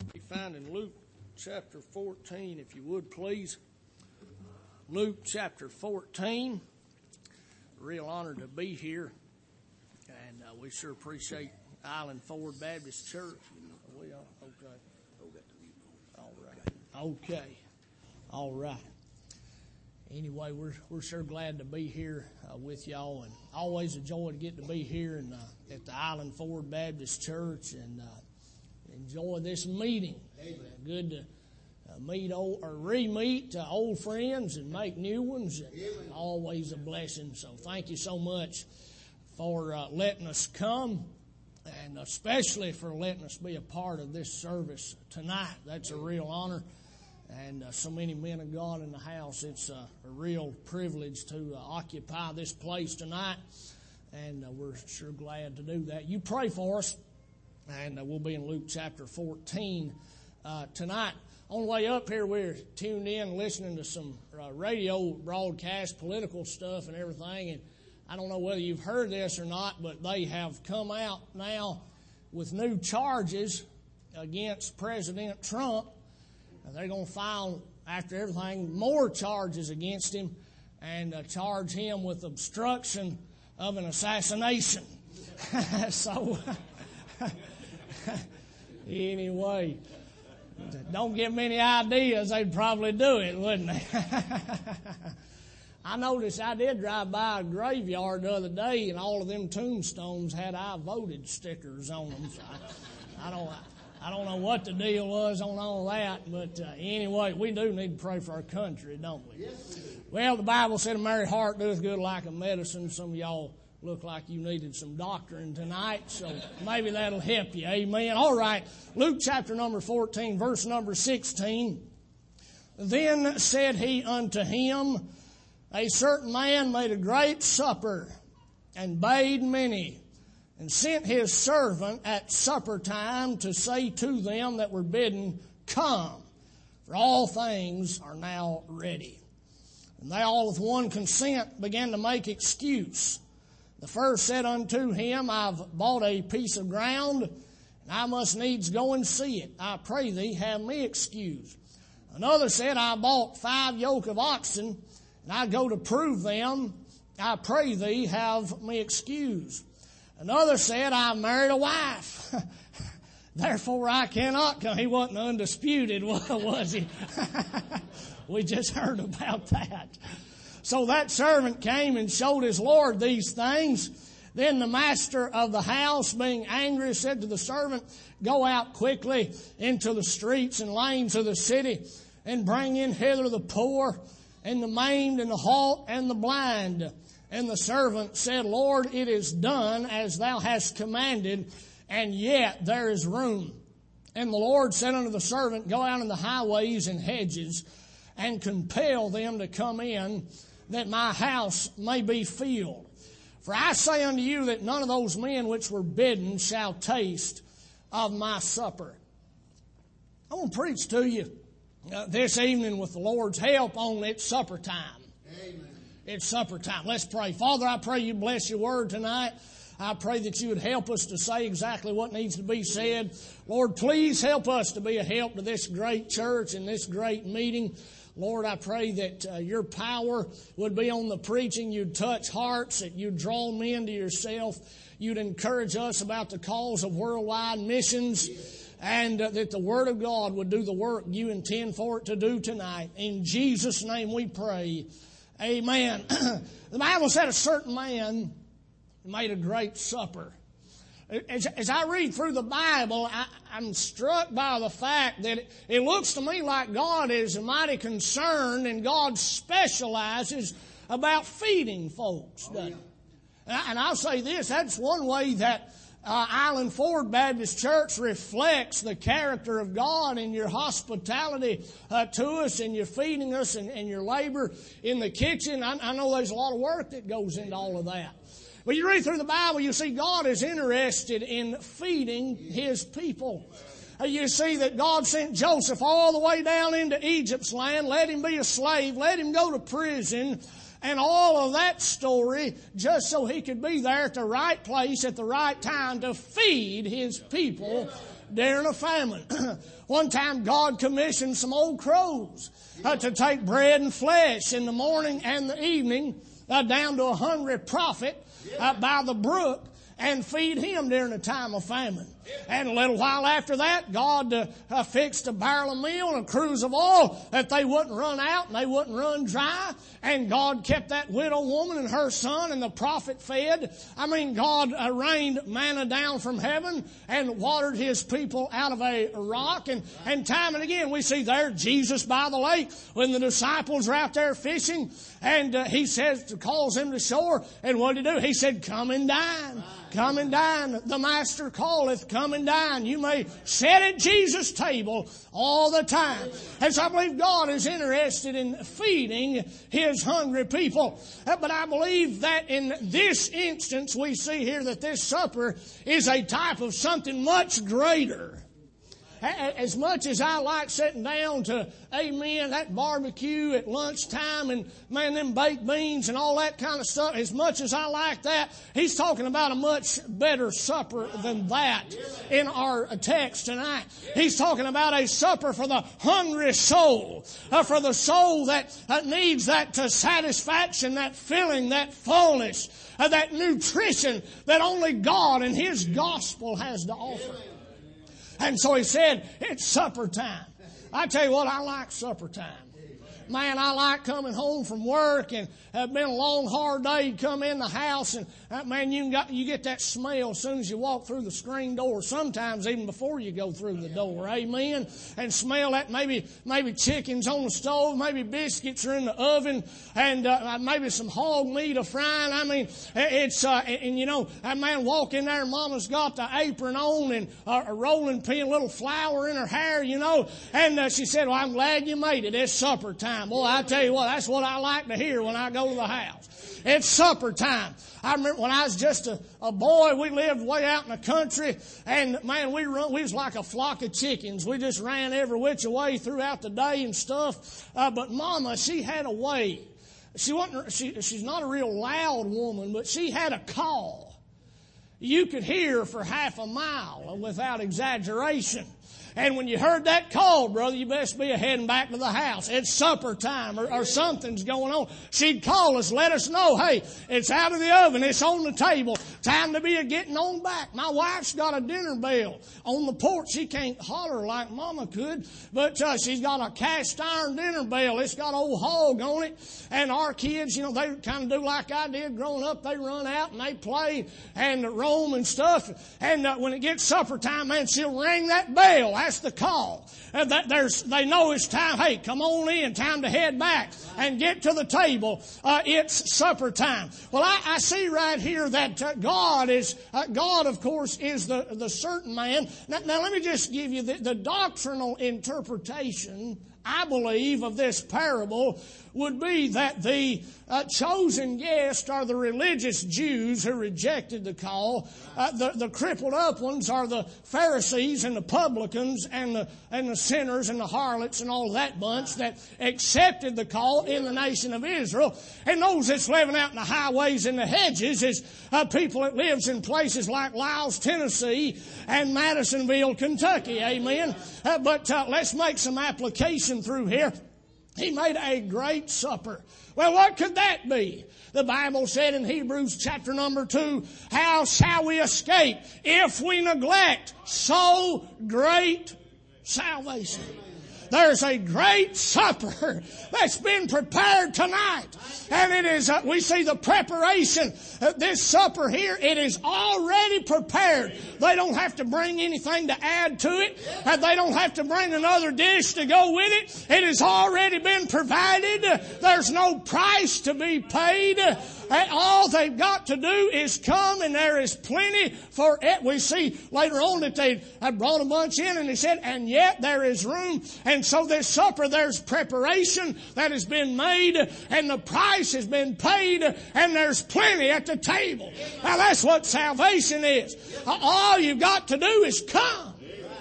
Be found in Luke chapter 14, if you would, please. Luke chapter 14. Real honor to be here, and we sure appreciate Island Ford Baptist Church. We are okay. All right. Anyway, we're sure glad to be here with y'all, and always a joy to get to be here and at the Island Ford Baptist Church and enjoy this meeting. Amen. Good to re-meet old friends and make new ones. And always a blessing. So thank you so much for letting us come, and especially for letting us be a part of this service tonight. That's a real honor. And so many men of God in the house. It's a real privilege to occupy this place tonight, and we're sure glad to do that. You pray for us, and we'll be in Luke chapter 14 tonight. On the way up here, we're tuned in listening to some radio broadcast, political stuff and everything, and I don't know whether you've heard this or not, but they have come out now with new charges against President Trump. They're going to file, after everything, more charges against him and charge him with obstruction of an assassination. So, anyway, don't give me any ideas. They'd probably do it, wouldn't they? I noticed I did drive by a graveyard the other day, and all of them tombstones had "I voted" stickers on them. So I don't know what the deal was on all that, but anyway, we do need to pray for our country, don't we? Yes, we do. Well, the Bible said a merry heart doeth good like a medicine. Some of y'all look like you needed some doctrine tonight, so maybe that'll help you. Amen. All right, Luke chapter number 14, verse number 16. Then said he unto him, a certain man made a great supper and bade many, and sent his servant at supper time to say to them that were bidden, Come, for all things are now ready. And they all with one consent began to make excuse. The first said unto him, I've bought a piece of ground, and I must needs go and see it. I pray thee, have me excused. Another said, I bought 5 yoke of oxen, and I go to prove them. I pray thee, have me excused. Another said, I married a wife, therefore I cannot come. He wasn't undisputed, was he? We just heard about that. So that servant came and showed his Lord these things. Then the master of the house, being angry, said to the servant, Go out quickly into the streets and lanes of the city, and bring in hither the poor, and the maimed, and the halt, and the blind. And the servant said, Lord, it is done as thou hast commanded, and yet there is room. And the Lord said unto the servant, Go out in the highways and hedges, and compel them to come in, that my house may be filled. For I say unto you that none of those men which were bidden shall taste of my supper. I want to preach to you this evening with the Lord's help on It's supper time. Amen. It's supper time. Let's pray. Father, I pray you bless your word tonight. I pray that you would help us to say exactly what needs to be said. Lord, please help us to be a help to this great church and this great meeting. Lord, I pray that your power would be on the preaching. You'd touch hearts, that you'd draw men to yourself. You'd encourage us about the cause of worldwide missions, and that the Word of God would do the work you intend for it to do tonight. In Jesus' name we pray. Amen. The Bible said a certain man made a great supper. As I read through the Bible, I'm struck by the fact that it looks to me like God is mighty concerned, and God specializes about feeding folks, doesn't he? And I'll say this, that's one way that Island Ford Baptist Church reflects the character of God in your hospitality to us, and your feeding us, and your labor in the kitchen. I know there's a lot of work that goes into all of that. But you read through the Bible, you see God is interested in feeding His people. You see that God sent Joseph all the way down into Egypt's land, let him be a slave, let him go to prison, and all of that story just so he could be there at the right place at the right time to feed his people during a famine. One time God commissioned some old crows to take bread and flesh in the morning and the evening down to a hungry prophet by the brook and feed him during a time of famine. And a little while after that, God fixed a barrel of meal and a cruse of oil that they wouldn't run out and they wouldn't run dry. And God kept that widow woman and her son, and the prophet fed. I mean, God rained manna down from heaven and watered His people out of a rock. And time and again we see there Jesus by the lake when the disciples are out there fishing, and He says, calls them to shore. And what did He do? He said, "Come and dine. Come and dine. The Master calleth. Come and dine." You may sit at Jesus' table all the time. And so I believe God is interested in feeding His hungry people. But I believe that in this instance we see here that this supper is a type of something much greater. As much as I like sitting down to, amen, that barbecue at lunchtime and, man, them baked beans and all that kind of stuff, as much as I like that, He's talking about a much better supper than that in our text tonight. He's talking about a supper for the hungry soul, for the soul that needs that satisfaction, that filling, that fullness, that nutrition that only God and His gospel has to offer. And so He said, it's supper time. I tell you what, I like supper time. Man, I like coming home from work, and it's been a long, hard day. You come in the house, and man, you get that smell as soon as you walk through the screen door. Sometimes even before you go through the door, amen. And smell that maybe chickens on the stove, maybe biscuits are in the oven, and maybe some hog meat a frying. I mean, it's and you know, man, walk in there, and Mama's got the apron on and a rolling pin, a little flour in her hair, you know. And she said, "Well, I'm glad you made it. It's supper time." Boy, I tell you what, that's what I like to hear when I go to the house. It's supper time. I remember when I was just a boy, we lived way out in the country, and man, we was like a flock of chickens. We just ran every which way throughout the day and stuff. But Mama, she had a way. She's not a real loud woman, but she had a call. You could hear for half a mile without exaggeration. And when you heard that call, brother, you best be heading back to the house. It's supper time or something's going on. She'd call us, let us know, hey, it's out of the oven, it's on the table, time to be getting on back. My wife's got a dinner bell on the porch. She can't holler like Mama could, but she's got a cast iron dinner bell. It's got old hog on it. And our kids, you know, they kind of do like I did growing up. They run out and they play and roam and stuff. And when it gets supper time, man, she'll ring that bell. That's the call. They know it's time. Hey, come on in. Time to head back and get to the table. It's supper time. Well, I see right here that God, of course, is the certain man. Now let me just give you the doctrinal interpretation, I believe, of this parable would be that the chosen guests are the religious Jews who rejected the call. The crippled up ones are the Pharisees and the publicans and the sinners and the harlots and all that bunch that accepted the call in the nation of Israel. And those that's living out in the highways and the hedges is people that lives in places like Lyles, Tennessee and Madisonville, Kentucky. Amen. But let's make some application through here. He made a great supper. Well, what could that be? The Bible said in Hebrews chapter number 2, how shall we escape if we neglect so great salvation? There's a great supper that's been prepared tonight. And it is, we see the preparation. This supper here, it is already prepared. They don't have to bring anything to add to it. They don't have to bring another dish to go with it. It has already been provided. There's no price to be paid. All they've got to do is come, and there is plenty for it. We see later on that they brought a bunch in, and they said, and yet there is room. And so this supper, there's preparation that has been made, and the price has been paid, and there's plenty at the table. Now that's what salvation is. All you've got to do is come.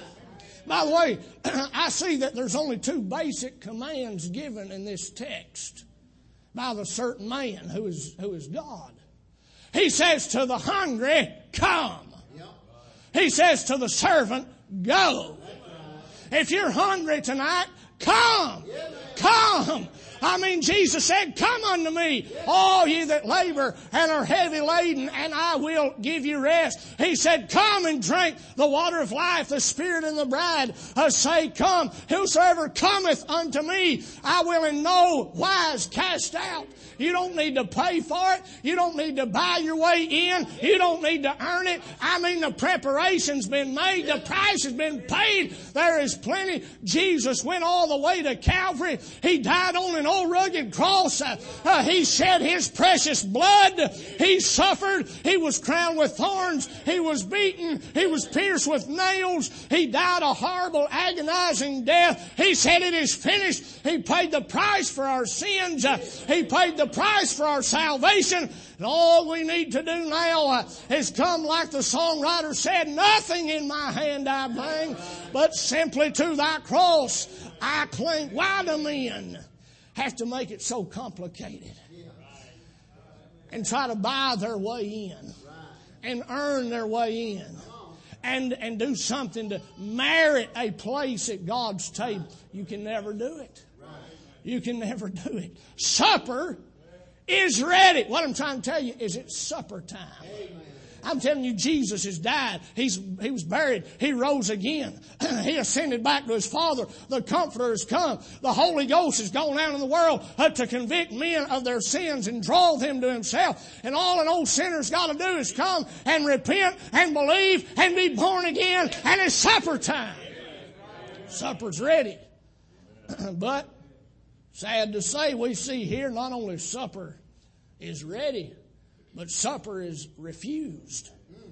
By the way, I see that there's only two basic commands given in this text by the certain man who is God. He says to the hungry, come. He says to the servant, go. If you're hungry tonight, come. Come. I mean, Jesus said, come unto me, all ye that labor and are heavy laden, and I will give you rest. He said, come and drink the water of life. The Spirit and the bride say, come. Whosoever cometh unto me, I will in no wise cast out. You don't need to pay for it. You don't need to buy your way in. You don't need to earn it. I mean, the preparation's been made. The price has been paid. There is plenty. Jesus went all the way to Calvary. He died on an old rugged cross. He shed His precious blood. He suffered. He was crowned with thorns. He was beaten. He was pierced with nails. He died a horrible, agonizing death. He said, it is finished. He paid the price for our sins. He paid the price for our salvation. And all we need to do now is come, like the songwriter said, nothing in my hand I bring, but simply to thy cross I cling. Why do men have to make it so complicated and try to buy their way in and earn their way in and do something to merit a place at God's table? You can never do it. You can never do it. Supper is ready. What I'm trying to tell you is it's supper time. I'm telling you, Jesus has died. He was buried. He rose again. He ascended back to His Father. The Comforter has come. The Holy Ghost has gone out in the world to convict men of their sins and draw them to Himself. And all an old sinner's got to do is come and repent and believe and be born again. And it's supper time. Supper's ready. But sad to say, we see here not only supper is ready, but supper is refused.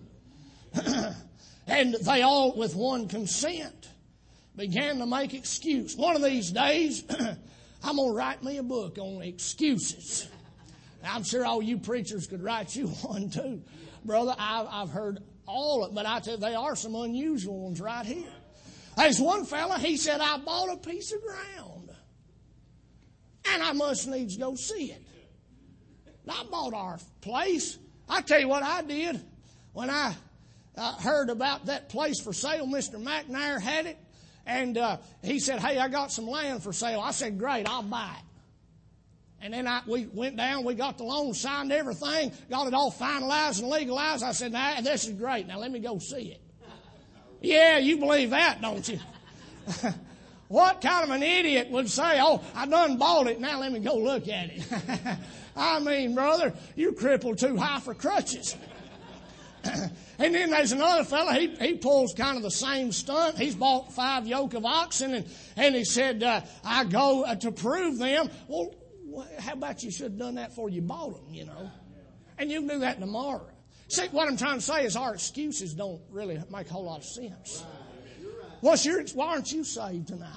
And they all, with one consent, began to make excuse. One of these days, I'm going to write me a book on excuses. I'm sure all you preachers could write you one too. Brother, I've heard all of it, but I tell you, there are some unusual ones right here. There's one fella, he said, I bought a piece of ground, and I must needs go see it. I bought our place. I tell you what I did when I heard about that place for sale. Mr. McNair had it, and he said, hey, I got some land for sale. I said, great, I'll buy it. And then we went down, we got the loan, signed everything, got it all finalized and legalized. I said, nah, this is great. Now let me go see it. Yeah, you believe that, don't you? What kind of an idiot would say, oh, I done bought it, now let me go look at it. I mean, brother, you're crippled too high for crutches. And then there's another fella, he pulls kind of the same stunt. He's bought 5 yoke of oxen, and he said, I go to prove them. Well, how about you should have done that before you bought them, you know? And you can do that tomorrow. See, what I'm trying to say is our excuses don't really make a whole lot of sense. Why aren't you saved tonight?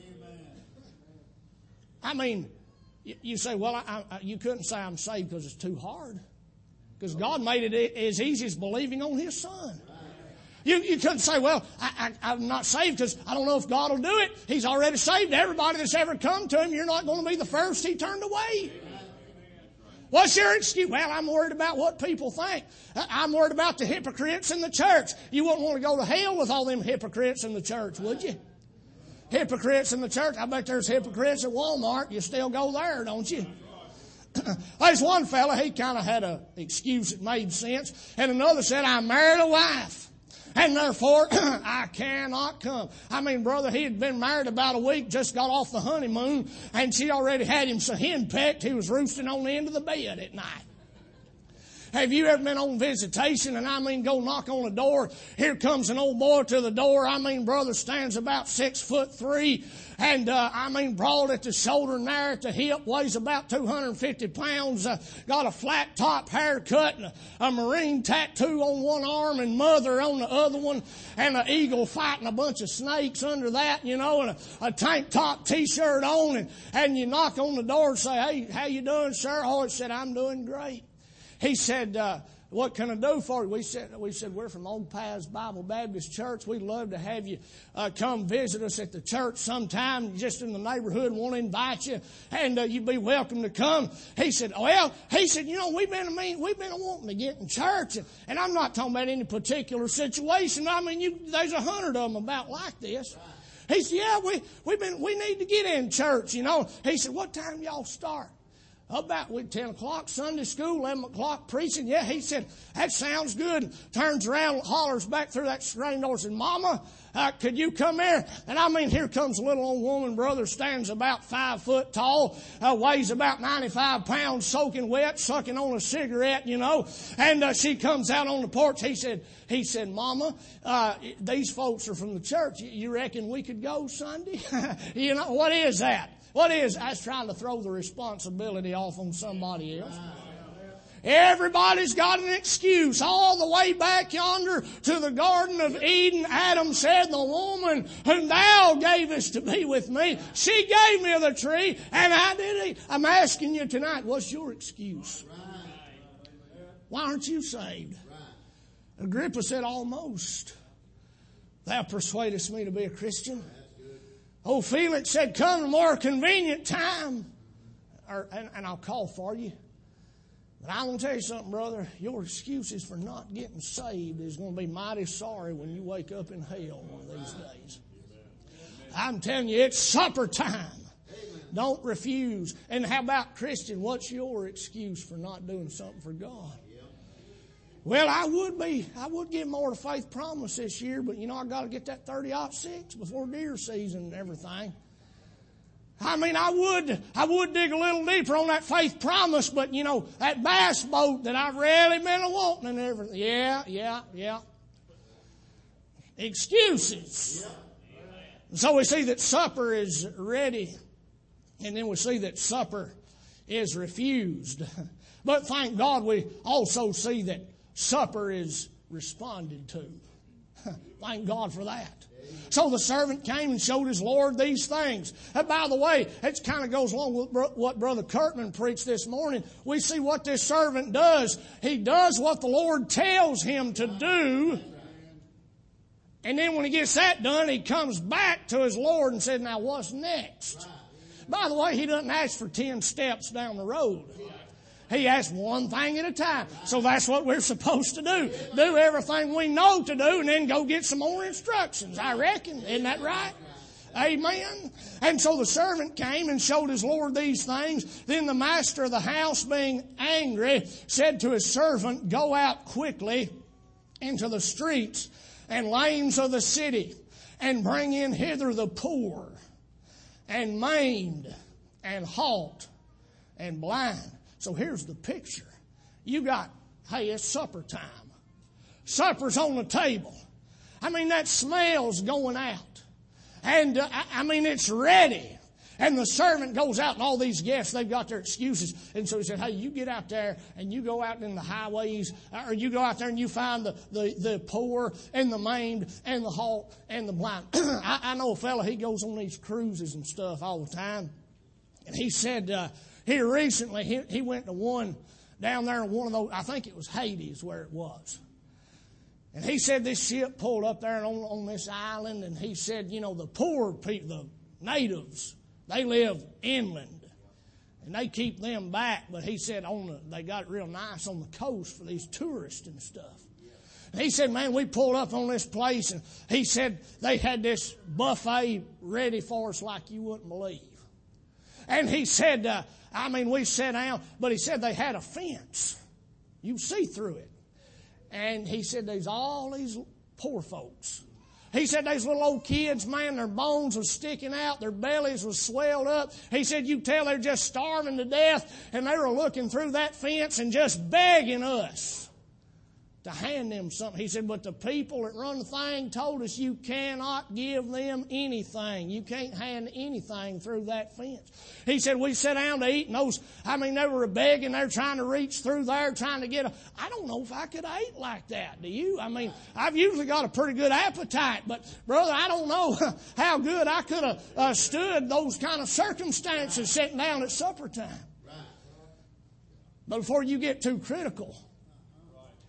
I mean, you say, well, you couldn't say I'm saved because it's too hard. Because God made it as easy as believing on His Son. You couldn't say, well, I'm not saved because I don't know if God will do it. He's already saved everybody that's ever come to Him. You're not going to be the first He turned away. What's your excuse? Well, I'm worried about what people think. I'm worried about the hypocrites in the church. You wouldn't want to go to hell with all them hypocrites in the church, would you? Hypocrites in the church. I bet there's hypocrites at Walmart. You still go there, don't you? There's one fella, he kind of had an excuse that made sense. And another said, I married a wife, and therefore I cannot come. I mean, brother, he had been married about a week, just got off the honeymoon, and she already had him so henpecked he was roosting on the end of the bed at night. Have you ever been on visitation and I mean go knock on the door? Here comes an old boy to the door. I mean, brother stands about 6'3", and I mean broad at the shoulder and narrow at the hip, weighs about 250 pounds, got a flat top haircut and a marine tattoo on one arm and mother on the other one, and an eagle fighting a bunch of snakes under that, you know, and a tank top t-shirt on, and you knock on the door and say, hey, how you doing, sir? Oh, it said, I'm doing great. He said, what can I do for you? We said, we're from Old Paths Bible Baptist Church. We'd love to have you come visit us at the church sometime, just in the neighborhood, and want to invite you, and you'd be welcome to come. He said, we've been wanting to get in church, and I'm not talking about any particular situation. I mean, there's 100 of them about like this. He said, we need to get in church, He said, what time y'all start? About 10 o'clock, Sunday school, 11 o'clock, preaching. Yeah, he said, that sounds good. Turns around, hollers back through that screen door and said, Mama, could you come here? And here comes a little old woman, brother, stands about 5 foot tall, weighs about 95 pounds, soaking wet, sucking on a cigarette, and she comes out on the porch. He said, Mama, these folks are from the church. You reckon we could go Sunday? What is that? I was trying to throw the responsibility off on somebody else. Everybody's got an excuse. All the way back yonder to the Garden of Eden, Adam said, the woman whom thou gavest to be with me, she gave me of the tree, and I did eat. I'm asking you tonight, what's your excuse? Why aren't you saved? Agrippa said, almost. Thou persuadest me to be a Christian. Oh, Felix said, come at a more convenient time, and I'll call for you. But I'm going to tell you something, brother. Your excuses for not getting saved is going to be mighty sorry when you wake up in hell one of these days. I'm telling you, it's supper time. Don't refuse. And how about Christian? What's your excuse for not doing something for God? Well, I would give more to Faith Promise this year, but I got to get that 30-06 before deer season and everything. I would dig a little deeper on that Faith Promise, but that bass boat that I've really been wanting and everything. Yeah. Excuses. And so we see that supper is ready, and then we see that supper is refused. But thank God we also see that supper is responded to. Thank God for that. So the servant came and showed his Lord these things. And by the way, it kind of goes along with what Brother Kirkman preached this morning. We see what this servant does. He does what the Lord tells him to do. And then when he gets that done, he comes back to his Lord and says, now what's next? By the way, he doesn't ask for 10 steps down the road. He asks one thing at a time. So that's what we're supposed to do. Do everything we know to do and then go get some more instructions, I reckon. Isn't that right? Amen. And so the servant came and showed his Lord these things. Then the master of the house, being angry, said to his servant, go out quickly into the streets and lanes of the city and bring in hither the poor and maimed and halt and blind. So here's the picture. You got, hey, it's supper time. Supper's on the table. That smell's going out. And, it's ready. And the servant goes out, and all these guests, they've got their excuses. And so he said, hey, you get out there, and you go out in the highways, or you go out there and you find the poor, and the maimed, and the halt, and the blind. I know a fella, he goes on these cruises and stuff all the time. And he said, here recently, he went to one down there in one of those, I think it was Hades where it was. And he said this ship pulled up there on this island, and he said, the poor people, the natives, they live inland, and they keep them back. But he said they got it real nice on the coast for these tourists and stuff. And he said, man, we pulled up on this place, and he said they had this buffet ready for us like you wouldn't believe. And he said, we sat down, but he said they had a fence. You see through it. And he said there's all these poor folks. He said these little old kids, man, their bones was sticking out, their bellies was swelled up. He said you tell they're just starving to death, and they were looking through that fence and just begging us to hand them something. He said, but the people that run the thing told us you cannot give them anything. You can't hand anything through that fence. He said, we sat down to eat, and they were begging. They're trying to reach through there, trying to get I don't know if I could eat like that. Do you? I've usually got a pretty good appetite, but brother, I don't know how good I could have stood those kind of circumstances sitting down at supper time. But before you get too critical,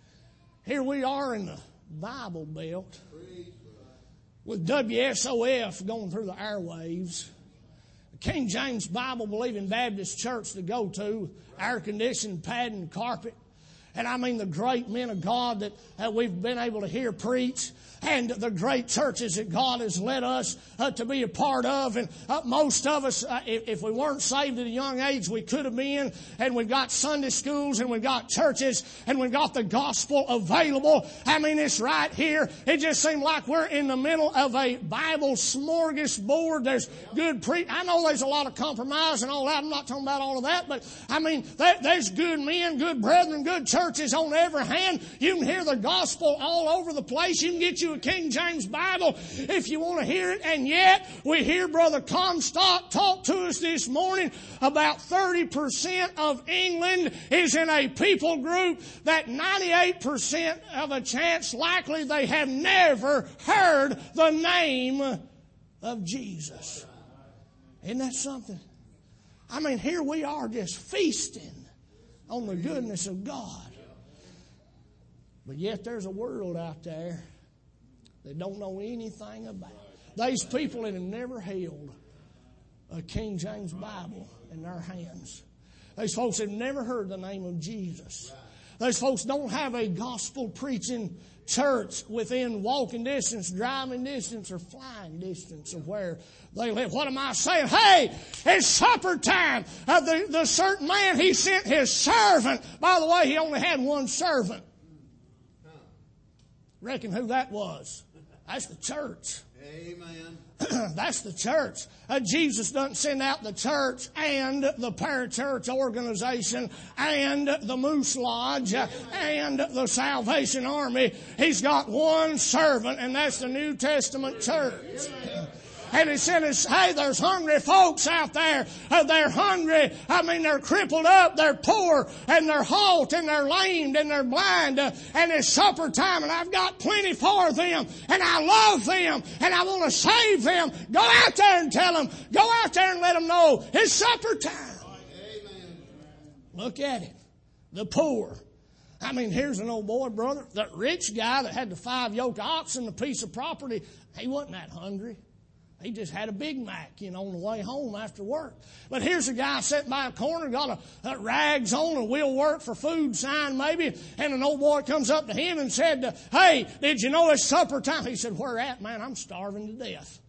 here we are in the Bible Belt with WSOF going through the airwaves. King James Bible believing Baptist church to go to, air conditioned, padding, carpet. And I mean the great men of God that we've been able to hear preach, and the great churches that God has led us to be a part of. And most of us, if we weren't saved at a young age, we could have been. And we've got Sunday schools, and we've got churches, and we've got the gospel available. I mean, it's right here. It just seems like we're in the middle of a Bible smorgasbord. There's good I know there's a lot of compromise and all that. I'm not talking about all of that. But, I mean, there's good men, good brethren, good churches on every hand. You can hear the gospel all over the place. You can get you a King James Bible if you want to hear it. And yet, we hear Brother Comstock talk to us this morning about 30% of England is in a people group that 98% of a chance likely they have never heard the name of Jesus. Isn't that something? I mean, here we are just feasting on the goodness of God. But yet there's a world out there that don't know anything about it. These people that have never held a King James Bible in their hands. These folks have never heard the name of Jesus. Those folks don't have a gospel preaching church within walking distance, driving distance, or flying distance of where they live. What am I saying? Hey, it's supper time. The certain man, he sent his servant. By the way, he only had one servant. Reckon who that was? That's the church. Amen. That's the church. Jesus doesn't send out the church and the parachurch organization and the Moose Lodge and the Salvation Army. He's got one servant, and that's the New Testament church. And he said, hey, there's hungry folks out there. They're hungry. I mean, they're crippled up. They're poor. And they're halt. And they're lamed. And they're blind. And it's supper time. And I've got plenty for them. And I love them. And I want to save them. Go out there and tell them. Go out there and let them know it's supper time. Amen. Look at it. The poor. I mean, here's an old boy, brother. That rich guy that had the 5 yoke oxen, a piece of property, he wasn't that hungry. He just had a Big Mac, on the way home after work. But here's a guy sitting by a corner, got a rags on, a will work for food sign maybe, and an old boy comes up to him and said, hey, did you know it's supper time? He said, where at, man? I'm starving to death.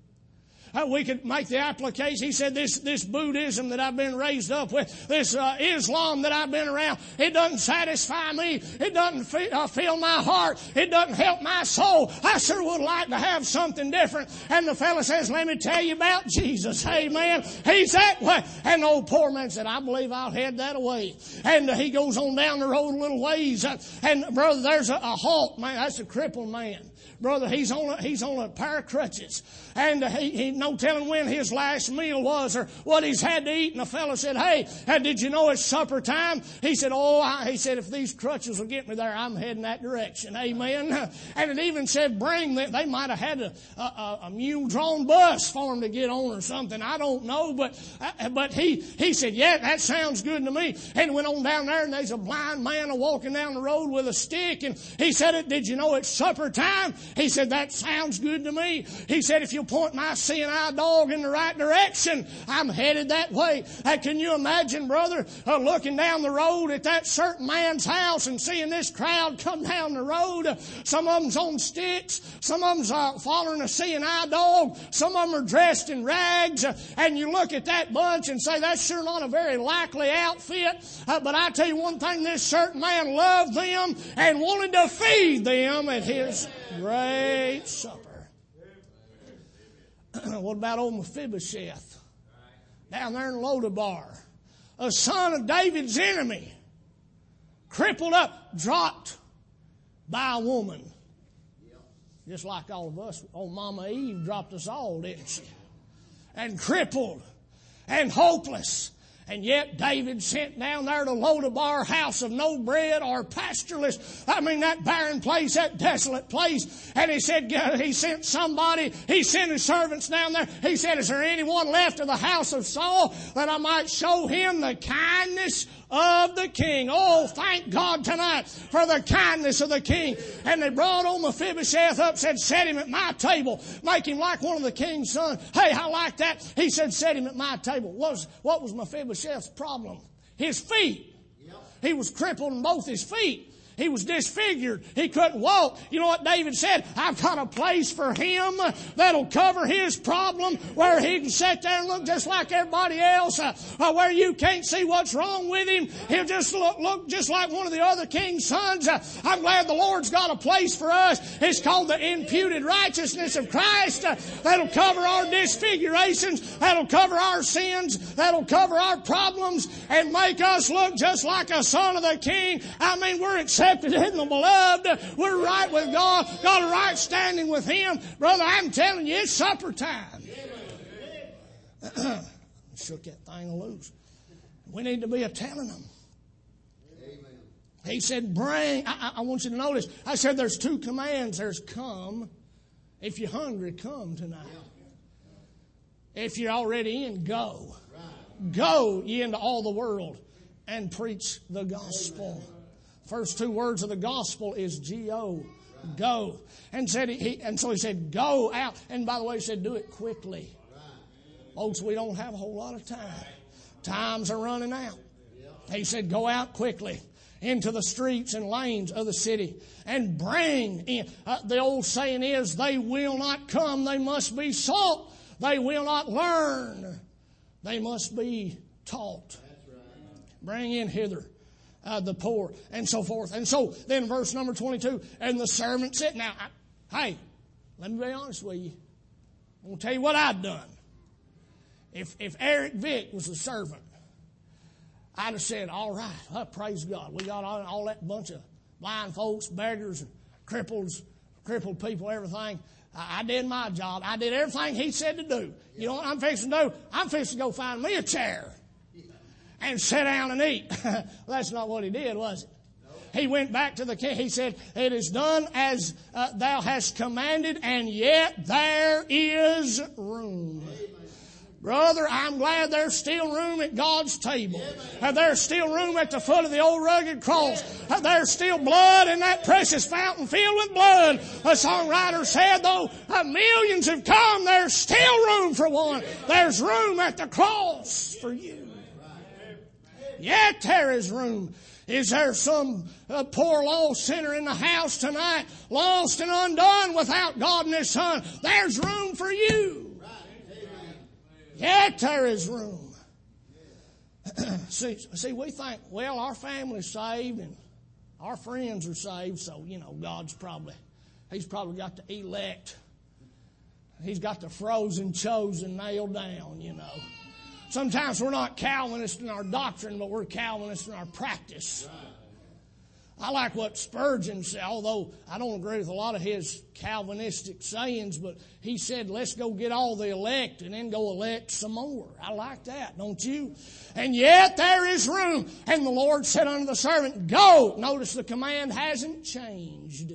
We could make the application. He said, this Buddhism that I've been raised up with, this Islam that I've been around, it doesn't satisfy me. It doesn't fill my heart. It doesn't help my soul. I sure would like to have something different. And the fellow says, let me tell you about Jesus. Amen. He's that way. And the old poor man said, I believe I'll head that away. And he goes on down the road a little ways. And brother, there's a halt man. That's a crippled man. Brother, he's on a pair of crutches. And he no telling when his last meal was or what he's had to eat. And the fellow said, hey, did you know it's supper time? He said, he said, if these crutches will get me there, I'm heading that direction. Amen. And it even said, bring them. They might have had a mule-drawn bus for him to get on or something. I don't know. But he said, yeah, that sounds good to me. And went on down there, and there's a blind man walking down the road with a stick. And he said, did you know it's supper time? He said, that sounds good to me. He said, if you'll point my seeing eye dog in the right direction, I'm headed that way. Can you imagine, brother, looking down the road at that certain man's house and seeing this crowd come down the road? Some of them's on sticks. Some of them's following a seeing eye dog. Some of them are dressed in rags. And you look at that bunch and say, that's sure not a very likely outfit. But I tell you one thing, this certain man loved them and wanted to feed them at his great supper. What about old Mephibosheth? Down there in Lodabar. A son of David's enemy. Crippled up, dropped by a woman. Just like all of us. Old Mama Eve dropped us all, didn't she? And crippled and hopeless. And yet David sent down there to Lodabar, house of no bread or pastureless. I mean, that barren place, that desolate place. And he said, he sent somebody, he sent his servants down there. He said, is there anyone left of the house of Saul that I might show him the kindness of the king. Oh, thank God tonight for the kindness of the king. And they brought old Mephibosheth up, said, set him at my table. Make him like one of the king's sons. Hey, I like that. He said, set him at my table. What was Mephibosheth's problem? His feet. He was crippled in both his feet. He was disfigured. He couldn't walk. You know what David said? I've got a place for him that'll cover his problem, where he can sit there and look just like everybody else, where you can't see what's wrong with him. He'll just look just like one of the other king's sons. I'm glad the Lord's got a place for us. It's called the imputed righteousness of Christ. That'll cover our disfigurations. That'll cover our sins. That'll cover our problems and make us look just like a son of the king. I mean, we're accepted in the beloved. We're right with God. Got a right standing with Him. Brother, I'm telling you, it's supper time. Shook that thing loose. We need to be telling them. He said, bring. I want you to notice. I said there's two commands. There's come. If you're hungry, come tonight. If you're already in, go. Go ye into all the world and preach the gospel. First two words of the gospel is G-O. Go. And so he said, go out. And by the way, he said, do it quickly. Folks, we don't have a whole lot of time. Times are running out. He said, go out quickly into the streets and lanes of the city and bring in. The old saying is, they will not come. They must be sought. They will not learn. They must be taught. Bring in hither the poor, and so forth. And so then verse number 22, and the servant said, now, hey, let me be honest with you. I'm going to tell you what I'd done. If Eric Vick was a servant, I'd have said, all right, praise God. We got all that bunch of blind folks, beggars, and crippled people, everything. I did my job. I did everything he said to do. You know what I'm fixing to do? I'm fixing to go find me a chair and sit down and eat. Well, that's not what he did, was it? He went back to the king. He said, it is done as thou hast commanded, and yet there is room. Brother, I'm glad there's still room at God's table. There's still room at the foot of the old rugged cross. There's still blood in that precious fountain filled with blood. The songwriter said, though millions have come, there's still room for one. There's room at the cross for you. Yet there is room. Is there some poor lost sinner in the house tonight, lost and undone without God and His Son? There's room for you. Yet there is room. See, we think, well, our family's saved and our friends are saved, so, He's probably got the elect. He's got the frozen chosen nailed down, Sometimes we're not Calvinist in our doctrine, but we're Calvinist in our practice. I like what Spurgeon said, although I don't agree with a lot of his Calvinistic sayings, but he said, let's go get all the elect and then go elect some more. I like that, don't you? And yet there is room. And the Lord said unto the servant, go. Notice the command hasn't changed.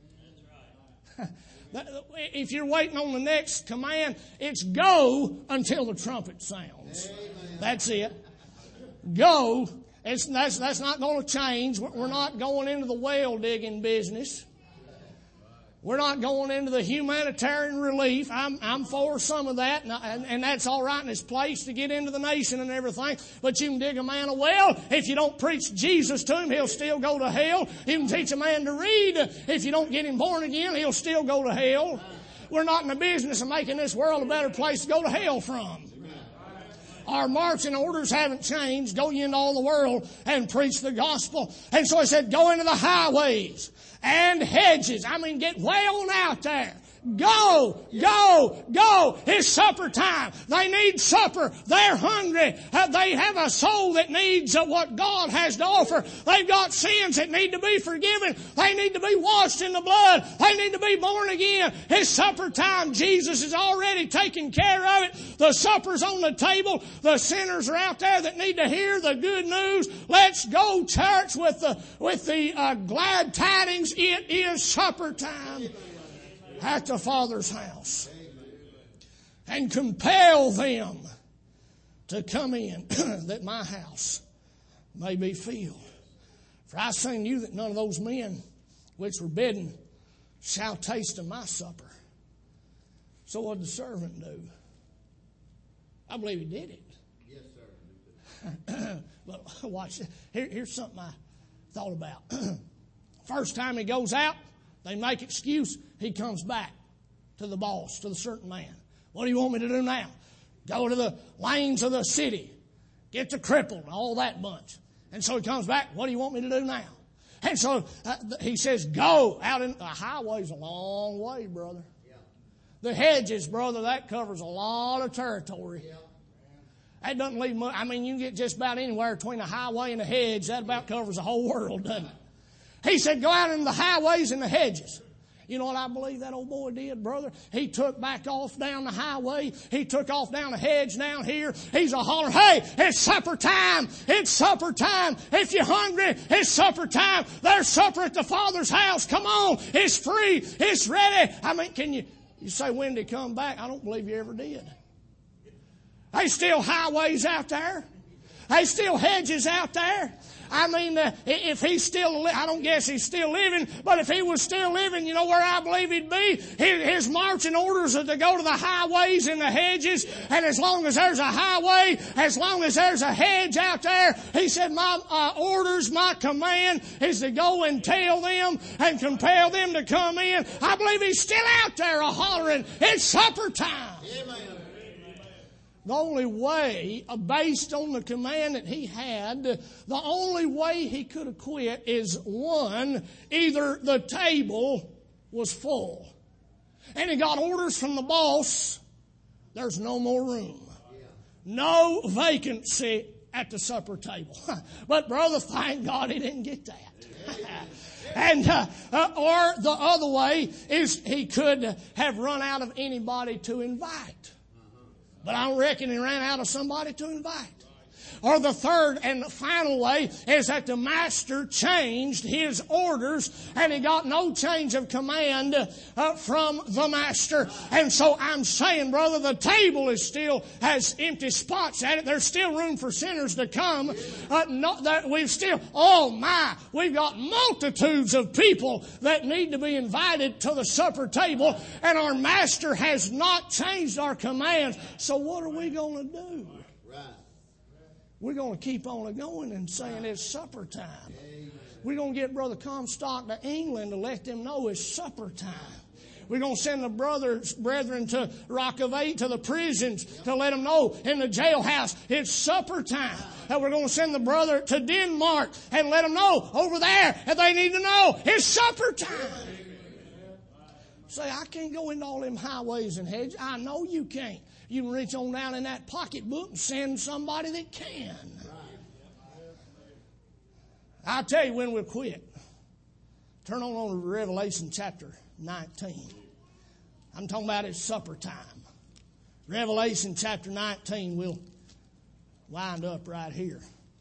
If you're waiting on the next command, it's go until the trumpet sounds. That's it. Go. That's not going to change. We're not going into the well digging business. We're not going into the humanitarian relief. I'm for some of that, and that's all right in its place to get into the nation and everything. But you can dig a man a well. If you don't preach Jesus to him, he'll still go to hell. You can teach a man to read. If you don't get him born again, he'll still go to hell. We're not in the business of making this world a better place to go to hell from. Our marching orders haven't changed. Go ye into all the world and preach the gospel. And so I said, go into the highways and hedges. Get way on out there. Go, go, go. It's supper time. They need supper. They're hungry. They have a soul that needs what God has to offer. They've got sins that need to be forgiven. They need to be washed in the blood. They need to be born again. It's supper time. Jesus is already taking care of it. The supper's on the table. The sinners are out there that need to hear the good news. Let's go, church, with the glad tidings. It is supper time at the Father's house, and compel them to come in, that my house may be filled. For I say unto you that none of those men which were bidden shall taste of my supper. So what did the servant do? I believe he did it. Yes, sir. But watch this. Here's something I thought about. First time he goes out, they make excuse. He comes back to the boss, to the certain man. What do you want me to do now? Go to the lanes of the city. Get the crippled, all that bunch. And so he comes back. What do you want me to do now? And so he says, go out in the highway's a long way, brother. Yeah. The hedges, brother, that covers a lot of territory. Yeah. That doesn't leave much. I mean, you can get just about anywhere between the highway and the hedge. That about covers the whole world, doesn't it? He said, go out in the highways and the hedges. You know what I believe that old boy did, brother? He took back off down the highway. He took off down the hedge down here. He's a hollering, hey, it's supper time. It's supper time. If you're hungry, it's supper time. There's supper at the Father's house. Come on. It's free. It's ready. I mean, can you say, when did he come back? I don't believe you ever did. There's still highways out there. There's still hedges out there. I mean, if he's still, I don't guess he's still living, but if he was still living, you know where I believe he'd be? His marching orders are to go to the highways and the hedges, and as long as there's a highway, as long as there's a hedge out there, he said, my orders, my command is to go and tell them and compel them to come in. I believe he's still out there a-hollering, it's supper time. Amen. The only way, based on the command that he had, the only way he could have quit is one, either the table was full. And he got orders from the boss, there's no more room. No vacancy at the supper table. But brother, thank God he didn't get that. And or the other way is he could have run out of anybody to invite. But I don't reckon he ran out of somebody to invite. Or the third and final way is that the master changed his orders and he got no change of command from the master. And so I'm saying, brother, the table is still has empty spots at it. There's still room for sinners to come. We've got multitudes of people that need to be invited to the supper table, and our master has not changed our commands. So what are we going to do? We're going to keep on going and saying it's supper time. We're going to get Brother Comstock to England to let them know it's supper time. We're going to send the brethren to Rockaway, to the prisons, to let them know in the jailhouse it's supper time. And we're going to send the brother to Denmark and let them know over there that they need to know it's supper time. Say, I can't go into all them highways and hedges. I know you can't. You can reach on down in that pocketbook and send somebody that can. I'll tell you when we'll quit. Turn on to Revelation chapter 19. I'm talking about it's supper time. Revelation chapter 19, we'll wind up right here.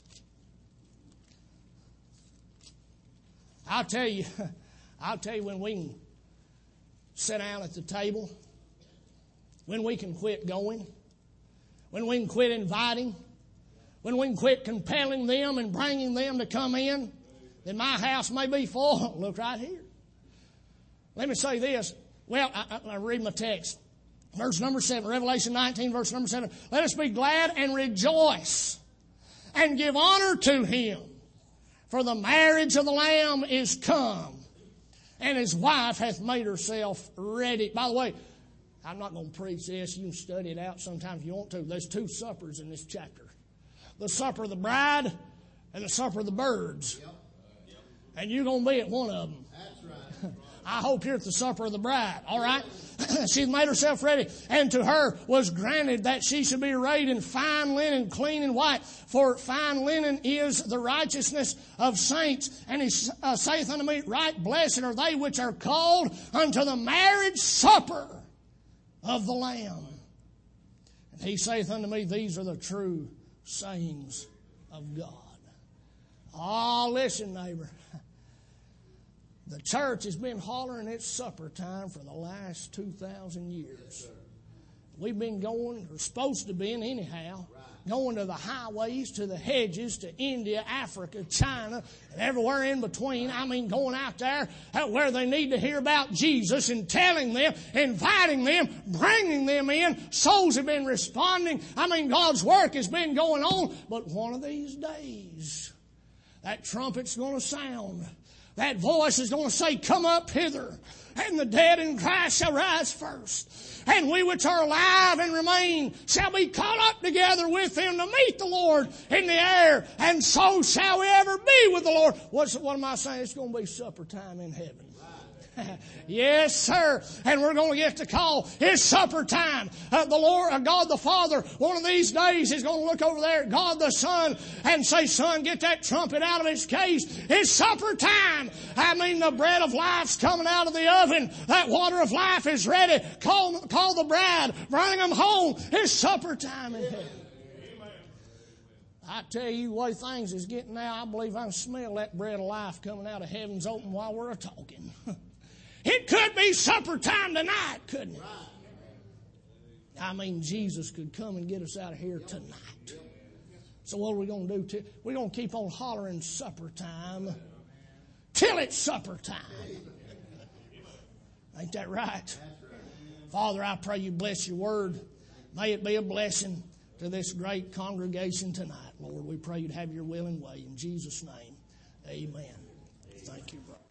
I'll tell you when we can sit down at the table, when we can quit going, when we can quit inviting, when we can quit compelling them and bringing them to come in, then my house may be full. Look right here. Let me say this. Well, I read my text. Verse number 7, Revelation 19, verse number 7. Let us be glad and rejoice and give honor to him, for the marriage of the Lamb is come, and his wife hath made herself ready. By the way, I'm not going to preach this. You can study it out sometime if you want to. There's two suppers in this chapter. The supper of the bride and the supper of the birds. And you're going to be at one of them. That's right. I hope you're at the supper of the bride. All right? She's made herself ready. And to her was granted that she should be arrayed in fine linen, clean and white. For fine linen is the righteousness of saints. And he saith unto me, right blessed are they which are called unto the marriage supper of the Lamb. And he saith unto me, these are the true sayings of God. Oh, listen, neighbor. The church has been hollering it's supper time for the last 2,000 years. We've been going, or supposed to be anyhow, going to the highways, to the hedges, to India, Africa, China, and everywhere in between. I mean, going out there where they need to hear about Jesus and telling them, inviting them, bringing them in. Souls have been responding. I mean, God's work has been going on. But one of these days, that trumpet's going to sound. That voice is going to say, come up hither. And the dead in Christ shall rise first. And we which are alive and remain shall be caught up together with them to meet the Lord in the air. And so shall we ever be with the Lord. What am I saying? It's going to be supper time in heaven. Yes, sir. And we're going to get to call it's supper time. The Lord, God the Father, one of these days is going to look over there at God the Son and say, Son, get that trumpet out of its case. It's supper time. I mean, the bread of life's coming out of the oven. That water of life is ready. Call the bride. Bring them home. It's supper time in heaven. I tell you, the way things is getting now, I believe I can smell that bread of life coming out of heaven's open while we're talking. It could be supper time tonight, couldn't it? I mean, Jesus could come and get us out of here tonight. So what are we going to do? We're going to keep on hollering supper time till it's supper time. Ain't that right? Father, I pray you bless your word. May it be a blessing to this great congregation tonight. Lord, we pray you'd have your will and way. In Jesus' name, amen. Thank you, brother.